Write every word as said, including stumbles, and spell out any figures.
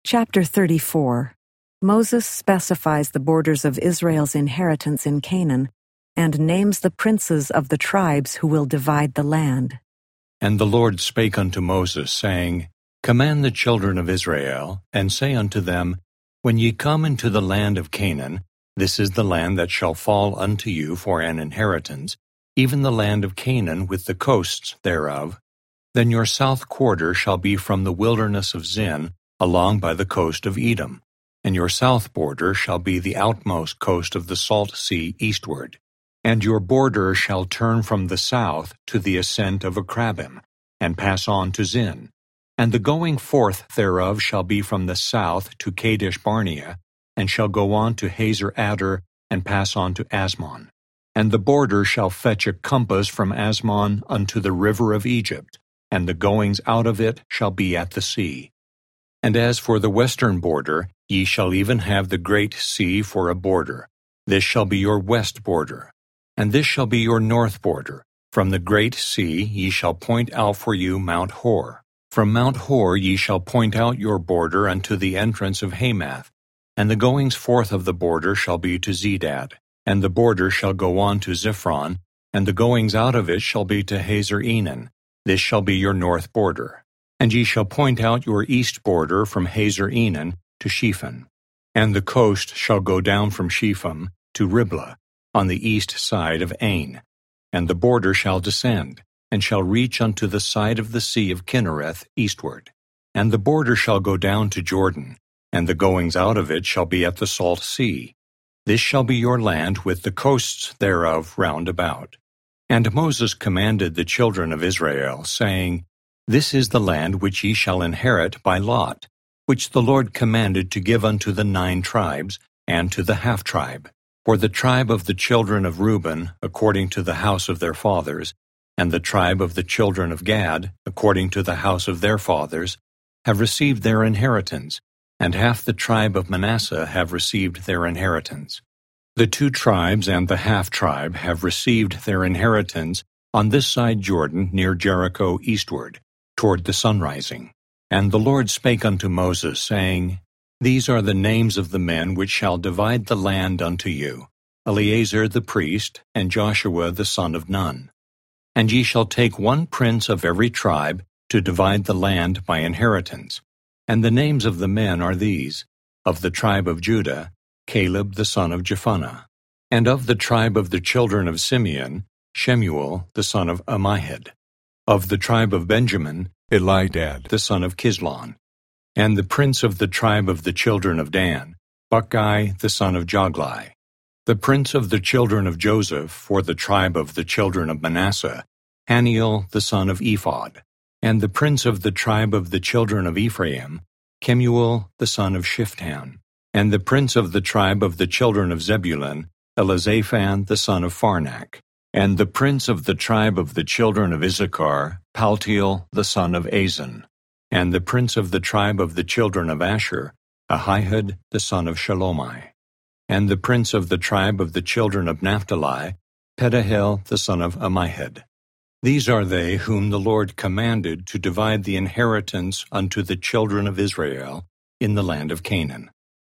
Chapter thirty-four. Moses specifies the borders of Israel's inheritance in Canaan and names the princes of the tribes who will divide the land. And the Lord spake unto Moses, saying, Command the children of Israel, and say unto them, When ye come into the land of Canaan, this is the land that shall fall unto you for an inheritance, even the land of Canaan with the coasts thereof. Then your south quarter shall be from the wilderness of Zin, along by the coast of Edom, and your south border shall be the outmost coast of the salt sea eastward. And your border shall turn from the south to the ascent of Akrabim, and pass on to Zin. And the going forth thereof shall be from the south to Kadesh Barnea, and shall go on to Hazer Adar, and pass on to Asmon. And the border shall fetch a compass from Asmon unto the river of Egypt, and the goings out of it shall be at the sea. And as for the western border, ye shall even have the great sea for a border. This shall be your west border. And this shall be your north border. From the great sea ye shall point out for you Mount Hor. From Mount Hor ye shall point out your border unto the entrance of Hamath. And the goings forth of the border shall be to Zedad. And the border shall go on to Ziphron, and the goings out of it shall be to Hazer Enan. This shall be your north border. And ye shall point out your east border from Hazer Enan to Shephan. And the coast shall go down from Shepham to Riblah, on the east side of Ain. And the border shall descend, and shall reach unto the side of the sea of Kinnereth eastward. And the border shall go down to Jordan, and the goings out of it shall be at the salt sea. This shall be your land with the coasts thereof round about. And Moses commanded the children of Israel, saying, This is the land which ye shall inherit by lot, which the Lord commanded to give unto the nine tribes, and to the half-tribe. For the tribe of the children of Reuben, according to the house of their fathers, and the tribe of the children of Gad, according to the house of their fathers, have received their inheritance, and half the tribe of Manasseh have received their inheritance. The two tribes and the half-tribe have received their inheritance on this side Jordan near Jericho eastward, toward the sunrising. And the Lord spake unto Moses, saying, These are the names of the men which shall divide the land unto you, Eleazar the priest, and Joshua the son of Nun. And ye shall take one prince of every tribe to divide the land by inheritance. And the names of the men are these: of the tribe of Judah, Caleb the son of Jephunneh; and of the tribe of the children of Simeon, Shemuel the son of Ammihud; of the tribe of Benjamin, Elidad the son of Kislon; and the prince of the tribe of the children of Dan, Buckai the son of Joglai; the prince of the children of Joseph for the tribe of the children of Manasseh, Haniel the son of Ephod; and the prince of the tribe of the children of Ephraim, Kemuel the son of Shiphtan; and the prince of the tribe of the children of Zebulun, Elizaphan the son of Pharnak; and the prince of the tribe of the children of Issachar, Paltiel the son of Azan; and the prince of the tribe of the children of Asher, Ahihud the son of Shalomai; and the prince of the tribe of the children of Naphtali, Pedahel the son of Ammihud. These are they whom the Lord commanded to divide the inheritance unto the children of Israel in the land of Canaan.